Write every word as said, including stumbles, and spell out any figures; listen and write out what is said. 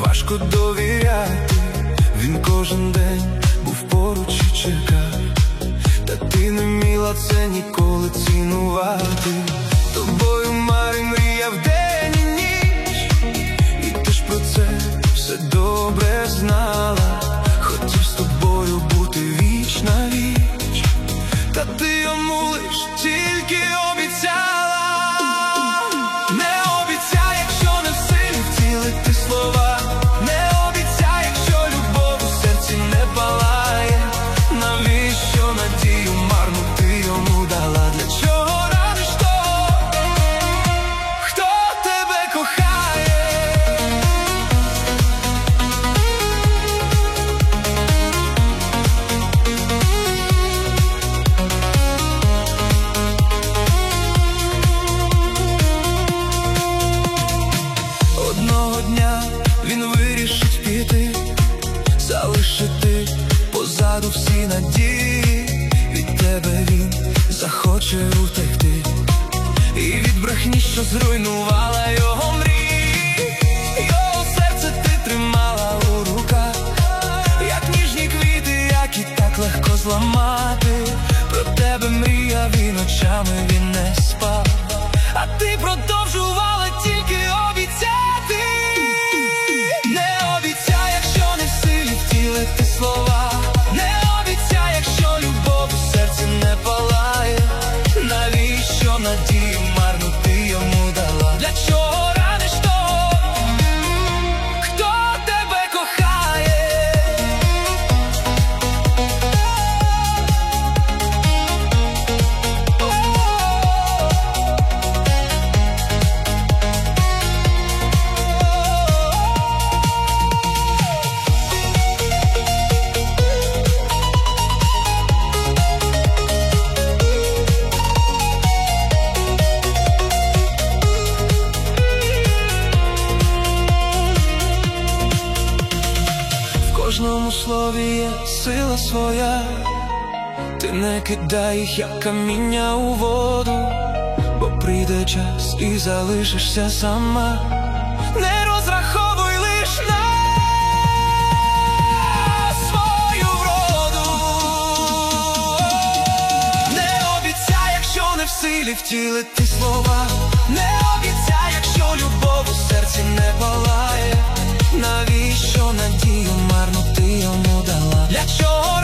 важко довіряти. Він кожен день був поруч і чекав, та ти не вміла це ніколи цінувати. Тобою марив, мріяв день і ніч, і ти ж про це все добре знала. Хотів з тобою бути віч на віч, та ти йому лиш тільки обіцяла. Не обіцяй, якщо не в силі втілити слова. Не обіцяй, якщо любов у серці не палає. Навіщо надію марну ти йому дала? Для чого раниш того, хто тебе кохає? Одного дня він вирішить піти, залишити позаду всі надії. Від тебе він захоче утекти, і від брехні, що зруйнувала його мрії. Його серце ти тримала у руках, як ніжні квіти, які так легко зламати. Про тебе мріяв і ночами він не спав, а ти продовжувала тільки обіцяти. Не обіцяй, якщо не в силі втілити слова. Не обіцяй, якщо любов у серці не палає. Навіщо надію марну ти йому дала? Для чого раниш того, хто тебе кохає? В кожному слові є сила своя. Ти не кидай їх, як каміння у воду, бо прийде час і залишишся сама. Не розраховуй лиш на свою вроду. Не обіцяй, якщо не в силі втілити слова. Не обіцяй, якщо любов у серці не палає. Навіщо надію марну ти йому дала? Для чого